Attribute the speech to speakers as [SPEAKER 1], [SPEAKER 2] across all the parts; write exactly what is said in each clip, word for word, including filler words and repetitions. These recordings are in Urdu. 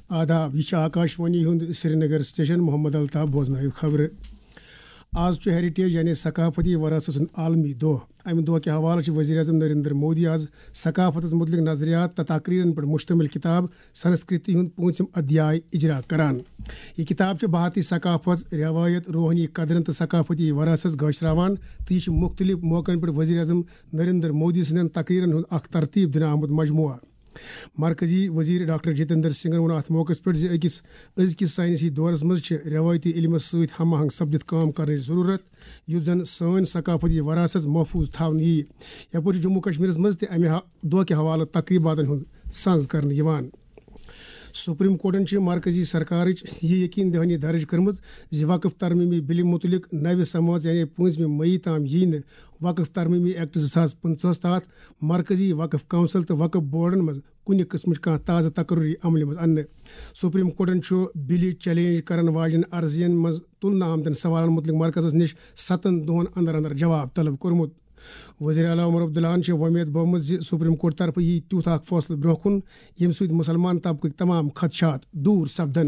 [SPEAKER 1] آداب یہ آکاشوانی ہند سری نگر سٹیشن محمد الطاف بوزن خبر آج ہیریٹیج یعنی ثقافتی وراثت سند عالمی دہ امہ دہ کے حوالہ وزیر اعظم نریندر مودی آج ثقافت متعلق نظریات تو تقریرن پر مشتمل کتاب سنسکرتی ہند پانچم ادھیائے اجرا کران یہ کتاب بھارتی ثقافت روایت روحانی قدرن تو ثقافتی وراثت گاشراوان تو یہ مختلف موقعن پر وزیر اعظم نریندر مودی سندن تقریرن ہند اخ ترتیب دن آمت مجموعہ مرکزی وزیر ڈاکٹر جتیندر سنگھن ون ات موقع پہ اکس ازکس سائنسی دورس مز روایتی علمس ست ہم آہنگ سپدت کام کرنے ضرورت یُتھ زن سن ثقافتی وراثت محفوظ تھاونہ یی یپور جموں کشمیر مز تہ امہ دہ کہ حوالہ تقریبات ہند سنز کرنے یوان سپریم کورٹن مرکزی سرکارچ یہ یقین دہانی درج کرمز زِ وقف ترمیمی بل متعلق نو سماعت یعنی پانچم مئی تام یی نہ وقف ترمیمی ایکٹ زٕ ساس پنژہس تحت مرکزی وقف کونسل تو وقف بورڈن مز کُنہِ قسمٕچ کانٛہہ تازہ تقرری عملہِ منٛز اننہٕ سپریم کورٹن بلہِ چیلنج کرن واجن عرضین منٛز تُلنہٕ آمتن سوالن متعلق مرکزس نش ستن دۄہن اندر اندر جواب طلب کوٚرمُت وزیر اعلیٰ عمر عبداللہن وۄمید بومت زِ سپریم کورٹ طرفہٕ یی تیُتھ اکھ فٲصلہٕ برونٛہہ کُن ییٚمہِ سۭتۍ مُسلمان طبقٕکۍ تمام خدشات دوٗر سپدن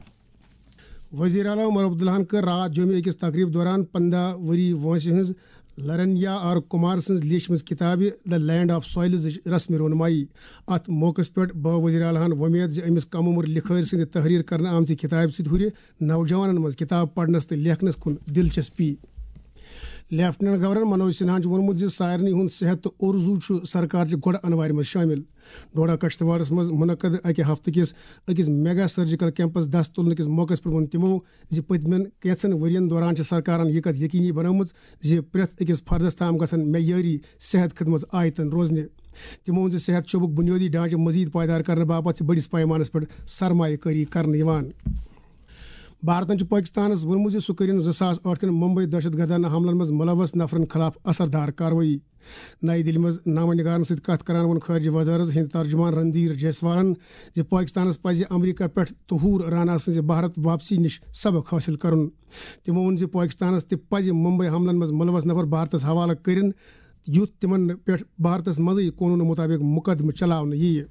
[SPEAKER 1] وزیر اعلیٰ عمر عبداللہن کٔر راتھ جوٚمہِ أکِس تقریٖب دوران پندہ ؤری وٲنٛسہِ ہٕنٛز لرنیا آر کُمار سٕنٛز لیٖچھمٕژ کِتابہِ د لینڈ آف سویلزٕچ رسمی رونمایی اتھ موقعس پٮ۪ٹھ بٲو وزیر اعلیٰ ہن وۄمید زِ أمِس کم عمر لِکھٲرۍ سٕنٛدِ تحریر کرنہٕ آمژِ کِتابہِ سۭتۍ ہُرِ نوجوانن منٛز کِتاب پرنس تہٕ لیکھنس کُن دلچسپی لیفٹننٹ گورنر منوج سنہاہن ووٚنمُت زِ سارنٕے ہُنٛد صحت تہٕ اُرزوٗ چھُ سرکارچہِ گۄڈٕ انوارِ منٛز شٲمِل ڈوڈا کشتواڑس منٛز منعقد اکہِ ہفتہٕ کِس أکِس میگا سرجیکل کیمپس دست تُلنہٕ کِس موقعس پٮ۪ٹھ ووٚن تِمو زِ پٔتمٮ۪ن کینٛژن ؤرین دوران چھِ سرکارن یہِ کتھ یقینی بنٲومٕژ زِ پرٛٮ۪تھ أکِس فردس تام گژھن معیٲری صحت خدمت آیتن روزنہِ تِمو ووٚن زِ صحت شعبُک بُنیٲدی ڈھانچہٕ مزید پائیدار کرنہٕ باپتھ چھِ بٔڑِس پیمانس پٮ۪ٹھ سرمایہ کٲری کرنہٕ یِوان بھارتن چھُ پٲکِستانس ووٚنمُت زِ سُہ کٔرِن زٕ ساس ٲٹھ کٮ۪ن ممبئی دہشت گردانہ حملن منٛز ملوث نفرن خلاف اثردار کاروٲیی نئی دِلہِ منٛز نامہ نگارن سۭتۍ کتھ کران ووٚن خارجہ وزارت ہٕنٛدۍ ترجمان رندھیر جیسوالن زِ پٲکِستانس پزِ امریکہ پٮ۪ٹھ طہوٗر رانا سٕنٛزِ بھارت واپسی نِش سبق حٲصِل کرُن تِمو ووٚن زِ پٲکِستانس تہِ پزِ ممبئی حملن منٛز ملوث نفر بھارتس حوالہٕ کٔرِن یُتھ تِمن پٮ۪ٹھ بھارتس منٛزٕے قونوٗنہٕ مُطٲبق مُقدمہٕ چلاونہٕ یِیہِ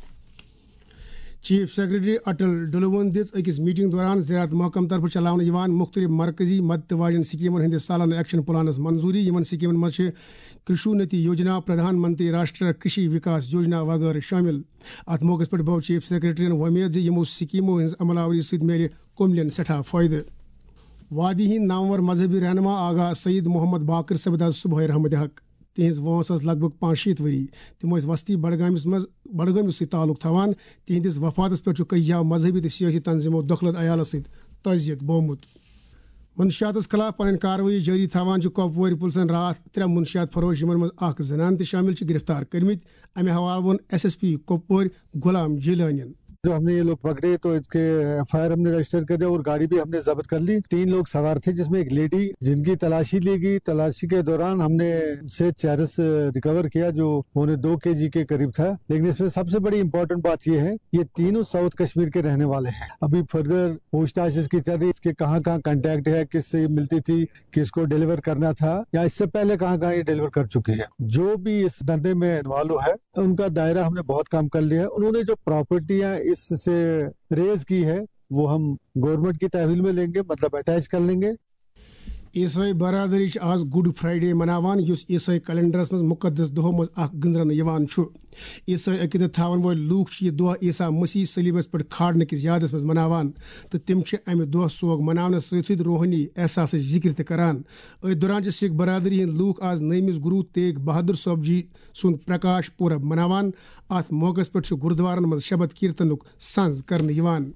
[SPEAKER 1] چیف سیکرٹری اٹل ڈلوون دِژ أکِس میٹنگ دوران زراعت محکمہٕ طرفہٕ چلاونہٕ یِوان مختلف مرکزی مدتہٕ واجٮ۪ن سکیمن ہٕنٛدِس سالانہٕ ایکشن پلانس منظوٗری یِمن سکیمن منٛز چھِ کرشونتی یوجنا پردھان منتری راشٹریہ کرشی وکاس یوجنا وغٲرٕ شٲمِل اتھ موقعس پٮ۪ٹھ بٲو چیف سیکرٹریَن وۄمید زِ یِمو سکیمو ہٕنٛز عملاوری سۭتۍ میلہِ کوٚملٮ۪ن سٮ۪ٹھاہ فٲیدٕ وادی ہٕنٛدۍ نامور مذہبی رہنما آغا سعید محمد باقر سپد آز صبحٲے رحمتِ حق تہذ وٲنٛس ٲس لگ بگ پانٛژھ شیٖتھ ؤری تِم ٲسۍ وسطی بڈگامس منٛز بڈگٲمِس سۭتۍ تعلق تھاوان تِہنٛدِس وفاتس پٮ۪ٹھ چھُ کہیاو مذہبی تہٕ سیٲسی تنظیمو دخلت عیالس سۭتۍ تعزیت بوٚومُت منشیاتس خلاف پنٕنۍ کاروٲیی جٲری تھاوان چھُ کۄپوورِ پُلسن راتھ ترٛےٚ منشیات فروش یِمن منٛز اکھ زنان تہِ شٲمِل چھِ گرفتار کٔرمٕتۍ امہِ حوالہٕ ووٚن S S P Kupwara Ghulam جیلانین
[SPEAKER 2] جو ہم نے یہ لوگ پکڑے تو اس کے ایف آئی آر ہم نے رجسٹر کر دیا اور گاڑی بھی ہم نے ضبط کر لی تین لوگ سوار تھے جس میں ایک لیڈی جن کی تلاشی لی گئی تلاشی کے دوران ہم نے سے چرس ریکور کیا جو پونے دو کے جی کے قریب تھا لیکن اس میں سب سے بڑی امپورٹنٹ بات یہ ہے یہ تینوں ساؤتھ کشمیر کے رہنے والے ہیں ابھی فردر پوچھ تاچھ اس کی چل رہی اس کے کہاں کہاں کانٹیکٹ ہے کس سے ملتی تھی کس کو ڈیلیور کرنا تھا یا اس سے پہلے کہاں کہاں یہ ڈیلیور کر چکی ہے جو بھی اس دھندے میں انوالو ہے ان کا دائرہ ہم نے بہت کام کر لیا ہے انہوں نے جو پراپرٹیاں اس سے ریز کی ہے وہ ہم گورنمنٹ کی تحویل میں لیں گے مطلب اٹیچ کر لیں گے
[SPEAKER 1] عیسائی برادری آز گڈ فرائیڈے مناوان یُس عیسائی کیلنڈرس مز مقدس دۄہو مز اکھ گنزرنہٕ یِوان چھُ عیسائی عقیدت تھاون وٲلۍ لوٗکھ چھِ یہِ دۄہ عیسیٰ مسیح صلیبس پٮ۪ٹھ کھالنہٕ کِس یادس منٛز مناوان تہٕ تِم چھِ امہِ دۄہ سوگ مناونس سۭتۍ سۭتۍ روحٲنی احساسٕچ ذِکر تہِ کران أتھۍ دوران چھِ سکھ برادری ہٕنٛدۍ لوٗکھ آز نٔیمِس گروٗ تیگ بہادر صٲب جی سُنٛد پرکاش پورب مناوان اتھ موقعس پٮ۪ٹھ چھُ گُردوارن منٛز شبد کیرتنُک سنز کرنہٕ یِوان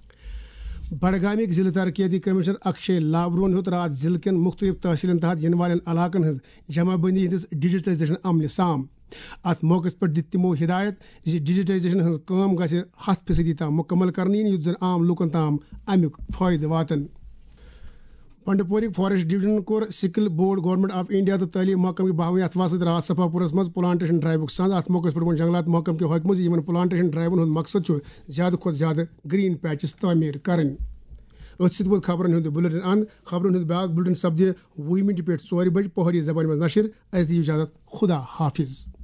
[SPEAKER 1] بڈگامِکۍ ضلع ترقیاتی کمشنر اکشے لاورون ہیوٚت راتھ ضلعہٕ کٮ۪ن مختلف تحصیلن تحت یِنہٕ والٮ۪ن علاقن ہٕنٛز جمع بندی ہٕنٛدِس ڈیجیٹلائزیشن عملہِ سام اتھ موقعس پٮ۪ٹھ دِتۍ تِمو ہدایت زِ ڈیجیٹلائزیشن ہٕنٛز کٲم گژھِ ہتھ فیصدی تام مُکمل کرنہٕ یِنۍ یُتھ زن عام لوٗکن تام امیُک فٲیدٕ واتن بنڈپورک forest ڈویژنن cover skill board government of India تہٕ تعلیٖم محکمہٕ کہِ باہمی اتفاق سۭتۍ راتھ صفا پورس منٛز پلانٹیشن ڈرائیوُک سنز اتھ موقعس پٮ۪ٹھ ووٚن جنگلات محکمہٕ کہِ حُکمہٕ زِ یِمن پلانٹیشن ڈرائیوَن ہُنٛد مقصد چھُ زیادٕ کھۄتہٕ زیادٕ گرین پیچز تعمیٖر کرٕنۍ أتھۍ سۭتۍ ووت خبرن ہُنٛد بُلٹن اند خبرن ہُنٛد بیاکھ بُلٹن سپدِ وُہ مِنٹہِ پٮ۪ٹھ ژورِ بجہِ پہٲڑی زبانہِ منٛز نشر اَسہِ دِیِو اجازت خدا حافظ.